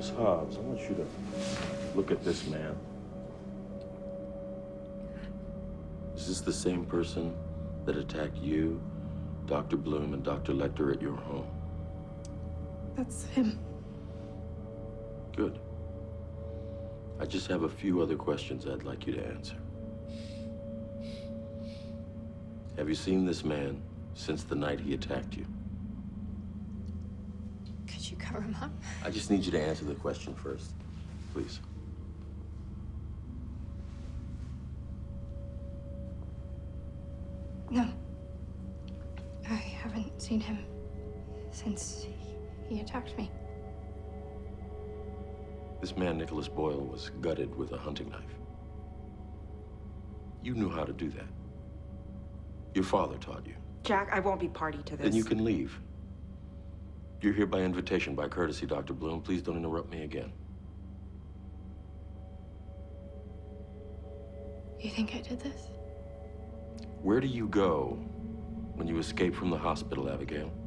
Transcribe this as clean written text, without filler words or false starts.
Miss Hobbs, I want you to look at this man. Is this the same person that attacked you, Dr. Bloom, and Dr. Lecter at your home? That's him. Good. I just have a few other questions I'd like you to answer. Have you seen this man since the night he attacked you? Could you cover him up? I just need you to answer the question first, please. No. I haven't seen him since he attacked me. This man, Nicholas Boyle, was gutted with a hunting knife. You knew how to do that. Your father taught you. Jack, I won't be party to this. Then you can leave. You're here by invitation, by courtesy, Dr. Bloom. Please don't interrupt me again. You think I did this? Where do you go when you escape from the hospital, Abigail?